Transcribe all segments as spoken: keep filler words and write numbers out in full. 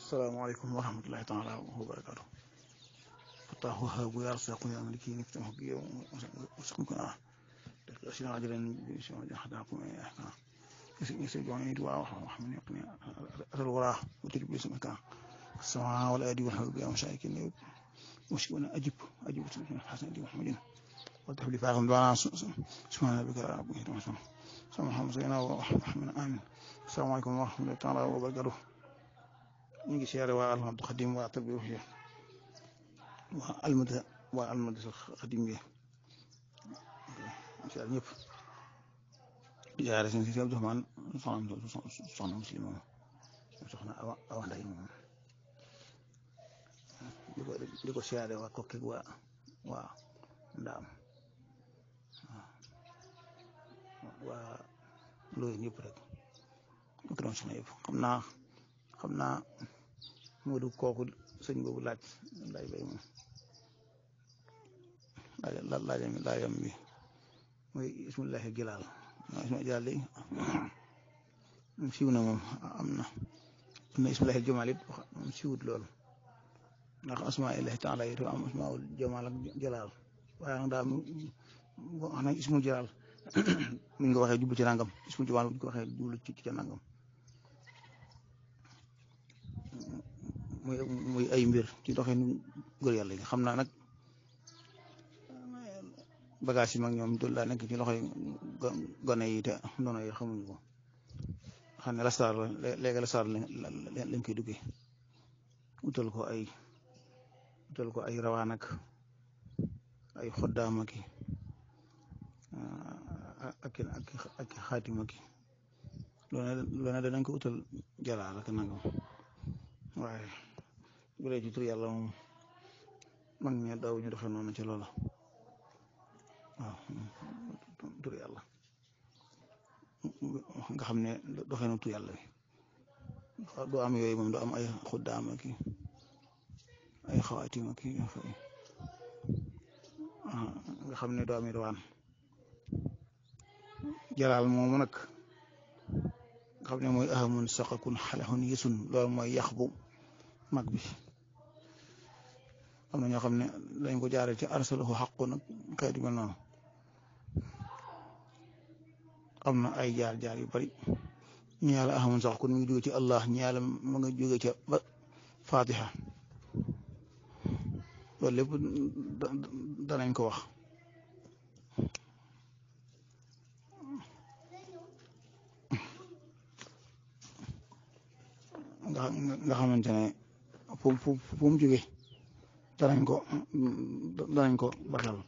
السلام عليكم ورحمة الله تعالى وبركاته. فتاه وهاب يا رزاق يا ملكي نفتح بي وسقمكم اه أشياء عجلا بسم الله حداكم يا أحكام يسجعني دعاء وحمن يقني أثر الوراه وتجب اسمك السماء والأيدي والحب يا مشايكني مشكونا أجب أجب حسن دي محمد وتحب لي فاهم دعاء سبحان ربك رب العزة سبحان محمد سيدنا وحمد آمين. السلام عليكم ورحمة الله تعالى وبركاته. ñu ngi siyaare waa Alhamdu Xadim waa Tarbiya Ruuxiya waa almada waa almada Xadim bi siyaare ñëpp siyaare seen si Abdourahmane soxna soxna Muslim moom soxna awa awa nday moom di ko di ko siyaare waa Kokki waa waa Ndaam waa loolu ñëpp rek ñu ko doon soxna yëpp xam naa xam naa Moodu kooku sëñ boobu laaj laaj bay moom laaj laajam laajam bi mooy ismullahi jilaal ismullahi jilaal léegi siiw na moom am na am na ismullahi jamaal it moom siiwut loolu ndax asmaillahi taala yi am asmaul jamaal ak jalaal waaye nag daal wax nañ ismu jilaal mi nga waxee jublu ci nangam ismu jamaal bu ñu ko waxee jublu ci ci nangam muy muy ay mbir ci doxin góor yàlla yi xam naa nag bagage yi mag ñoom dul daa nekk ci loxoy gone yi te ndono yi xamuñu ko xam ne lastaar la léegi lastaar lañ koy duggee utal ko ay utal ko ay rawaan ak ay xoddaam ak ak ak xaatim ak loolu loolu danañ ko utal jalaal ak nangam waaye bu dee ci tur yàlla moom mag ñi daw ñu doxee noonu ci loola waaw tur yàlla nga xam ne doxee na tur yàlla bi doo am yooyu moom doo am ay xuddaam ak ay xawaatim ak nga xam ne doo am rawaan jalaal moomu nag nga xam ne mooy ahamun saqakun xalahun yesun loolu mooy yax bu mag bi am na ñoo xam ne dañ ko jaaree ci arsalahu xaqu nag xeetu mel noonu am na ay jaar jaar yu bari ñu yàlla ahamun saqakun mi ngi jóge ci allah ñu yàlla ma nga jóge ca ba fatiha loolu lépp danañ ko wax nga nga xamante ne fu fu fu mu jóge danañ ko danañ ko baxal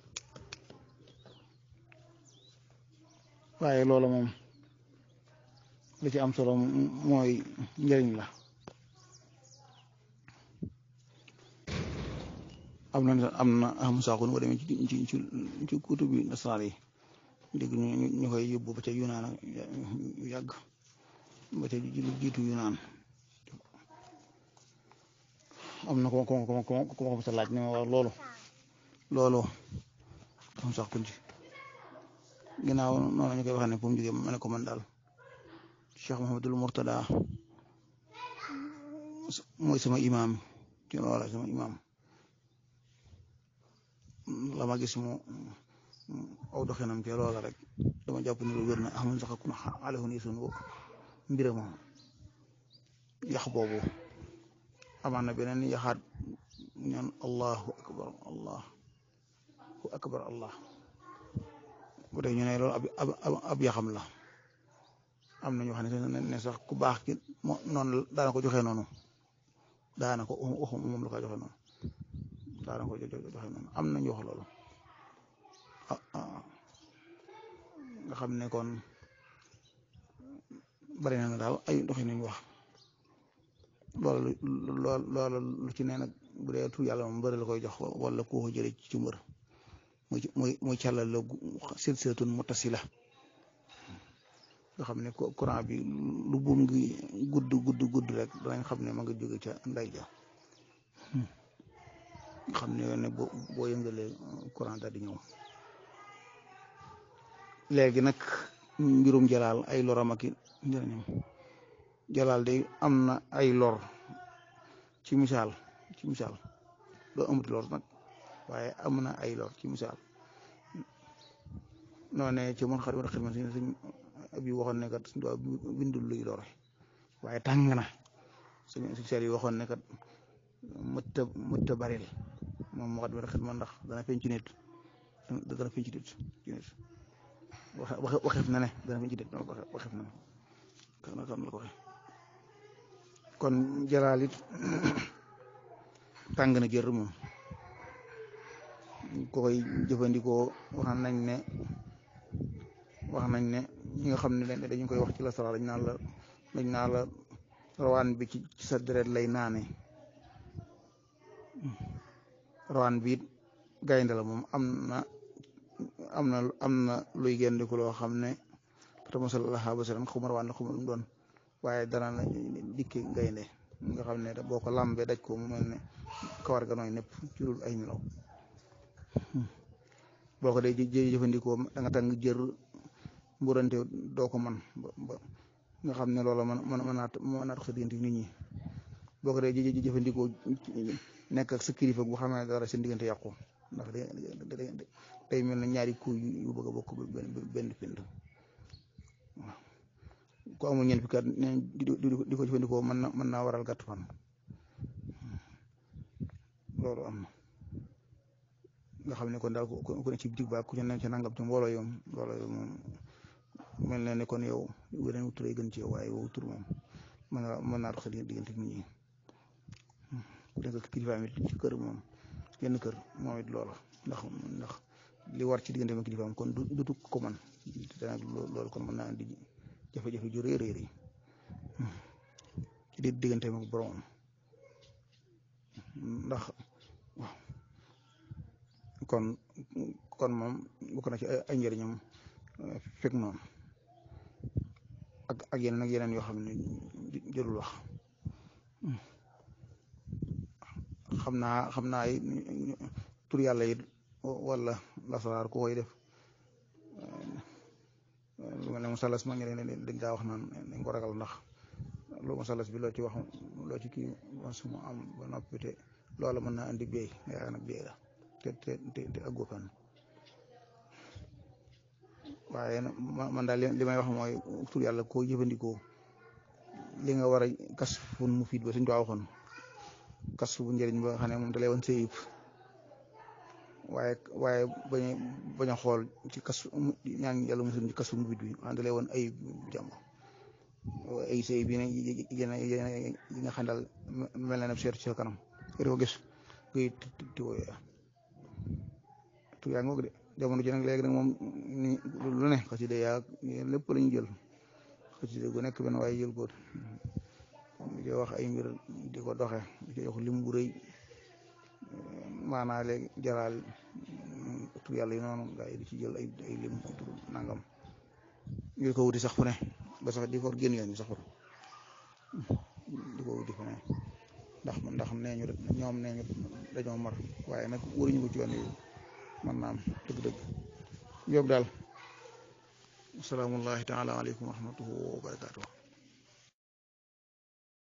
waaye loolu moom li ci am solo mooy njëriñ la am na am na am saakun boo demee ci ci ci kutub bi nasaraan yi dégg ñu ñu koy yóbbu ba ca Yunaan yu yàgg ba ca lu jiitu Yunaan am na ko ko ko ko ko ko sa laaj ne ma wax loolu loolu am sax kunci ginnaaw noonu ñu koy waxee ne fu mu jógee ma ne ko man daal Cheikh Mouhamadul Mourtada mooy sama imaam ci loola sama imaam la ma gis mu aw doxinam ci loola rek dama jàpp ni lu wér na amoon sax ku alehun yesun wo mbirama yax boobu amaan na beneen yaxaat ñaan allahu akbar allahu akbar allah bu dee ñu ne loolu ab ab ab yaxam la am na ñoo xam ne ne sax ku baax ki moo noonu daana ko joxe noonu daana ko waxu moom la ko joxe noonu daana ko joxe noonu am na ñu wax loolu nga xam ne kon bari na nga daal ay doxi nañ wax loolu loolu loolu lu ci ne nag bu dee tur yàlla moom mbër la koy jox wala ku ko jëlee ci mbër muy muy muy càllal la silsilatun muttasila nga xam ne courant bi lu buum gi gudd gudd gudd rek danañ xam ne ma nga jóge ca nday ja nga xam ne ne boo boo yëngalee courant daal di ñëw léegi nag mbirum jalaal ay loram ak njëriñam jalaal day am na ay lor ci misaal ci misaal doo amut lor nag waaye am na ay lor ci misaal noo ne ci mon xarit wala xidma si suñ bi waxoon ne kat suñ doo bindul luy lore waaye tàng na suñ suñ seet yi waxoon ne kat mëtta mëtta baril moom waxat wala xidma ndax dana feeñ ci nit dana feeñ ci nit ci nit wax waxef na ne dana feeñ ci nit waxef na ne kan la ko waxe kon jalaal it tàng na jër moom ko koy jëfandikoo wax nañ ne wax nañ ne ñi nga xam ne dañu koy wax ci la sara dañ naan la dañ naan la rawaan bi ci sa deret lay naane rawaan bi it gaynde la moom am na am na am na luy géndiku loo xam ne fatama sallallahu alayhi wa sallam xuma rawaan la xuma lu mu doon waaye dana la dikki gaynde nga xam ne boo ko lambee daj ko mu mel ne kawar ga nooy nepp ci dul ay nelaw boo ko dee jëfandikoo da nga tàng jër mburante doo ko man ba nga xam ne loola man man mën naa mën naa tax sa diggante nit ñi boo ko dee jëfandikoo nekk ak sa kilifa bu xamee dara seen diggante yàqu ndax day mel ne ñaari kuy yu bëgg a bokk benn pind waaw ku amul ñeent fi kat di ko jëfandikoo mën na mën naa waral gàtt fan loolu am na nga xam ne kon daal ku ne ci bitig ba ku ci ne ci nangam ci mbooloo yoom mbooloo yoom moom mel na ne kon yow weneen wutur ay gën ci yow waaye wow tur moom mën na mën naa dox sa diggante nit ñi ku nekk kilifaam it ci kër moom yenn kër moom it loola ndax ndax li war ci diggante ma kilifaam kon du du ko man te nag loolu kon mën naa indi jafe-jafe ju rëy rëy yi ci diggante ma boromam ndax waaw kon kon moom bokk na ci ay njëriñam fekk noonu ak ak yeneen ak yeneen yoo xam ne jërul wax xam naa xam naa ay tur yàlla yi wala lasaraar ku koy def lu mel ne musalas ma ngi leen dañ daa wax naan dañ ko ragal ndax lu musalas bi loo ci wax loo ci kii suma am ba noppi te loola mën naa andi béy yaa nag béy la te te te te aggu fan waaye nag man daal li may wax mooy tur yàlla koo jëfandikoo li nga war a kas fun mu fiit ba suñ ko waxoon kas bu njëriñ ba nga xam ne moom da lay woon sa yëpp waaye waaye bañ bañ a xool ci kas ñaa ngi yàlla mosul ci kas mu fiit bi xam da lay woon ay jàmm ay sëy bi ne yi nga xam daal mel na ne seet ci sa kanam ko gis ngay tiwo tur yaa ngoog de jamono ji nag léegi nag moom ni lu ne xasida yaa lépp la ñu jël xasida gu nekk benn waaye jël ko di wax ay mbir di ko doxe di ko jox lim bu rëy maanaa léegi jaraal tur yàlla yi noonu gaa yi di ci jël ay ay lim tur nangam ñu ko wuti sax fu ne ba sax di ko génn yoon bi sax di ko wuti fu ne ndax ndax nee ñu ñoom nee ñu dañoo mar waaye nag waruñu ko ci yoon yi man naam dëgg-dëgg yóbbu daal asalaamullahi taala aleykum wa rahmatuhu wa barakaatu